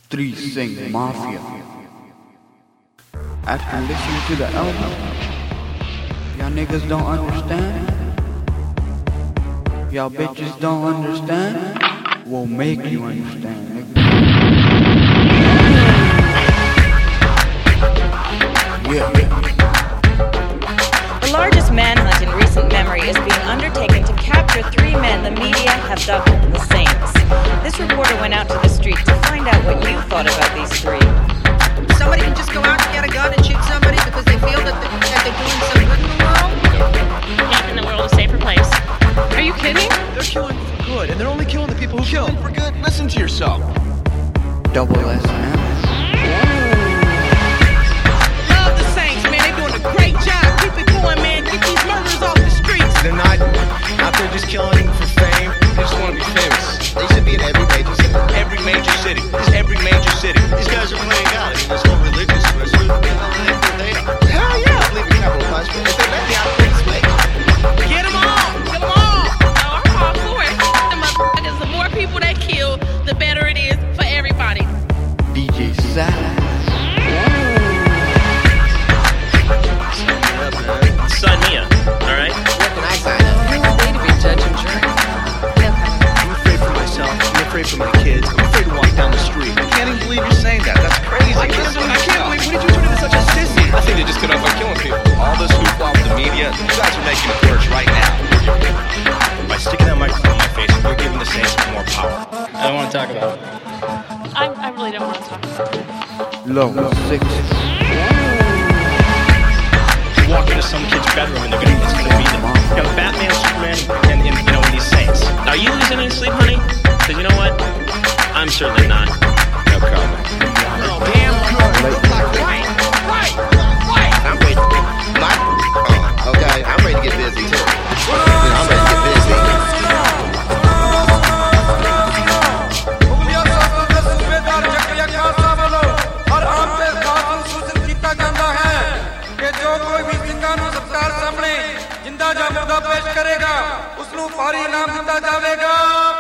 Three Sing Mafia. After listening to the album, y'all niggas don't understand? Y'all bitches don't understand? We'll make you understand, nigga. Yeah. The largest manhunt in recent memory is being undertaken to capture three men the media have dubbed the Saints. This reporter went out to the street to find out what you thought about these three. Somebody can just go out and get a gun and shoot somebody because they feel that they're doing some good in the world? Making the world a safer place. Are you kidding? They're killing for good, and they're only killing the people who kill. For good? Listen to yourself. Double S&M. Love the Saints, man. They're doing a great job. Keep it going, man. Get these murders off the streets. They're not out there just killing for fame. They just want to be famous. They should be in every major city. Every major city. Just every major city. These guys are playing God. I mean, there's no religious twist. They are. Hell yeah, I believe in capital punishment. If they let me out of this place. Get them all. Kill them all. Oh, I'm all for it. The motherfuckers, the more people that kill, the better it is for everybody. DJ Sass. Sign me up, alright? Where can I sign up? You're a to be judge and jury. I'm afraid for myself. I'm afraid for my kids. I'm afraid to walk down the street. I can't even believe you're saying that. That's crazy. I can't believe. When did you turn into such a sissy? I think they just get off by killing people. All this hoopla with the media, you guys are making it worse right now. By sticking that microphone in my face, we're giving the Saints more power. I don't want to talk about it. I really don't want to talk about it. Low 6. You walk into some kid's bedroom and it's gonna be you know, Batman, Superman, and you know, these Saints. Are you losing any sleep, honey? Because you know what? I'm certainly not. No comment. Oh, damn good. Right. I'm ready to okay, I'm ready to get busy too. I'm ready to get busy. जिंदा जा मुर्दा पेश करेगा उसनू भारी इनाम दिता जावेगा।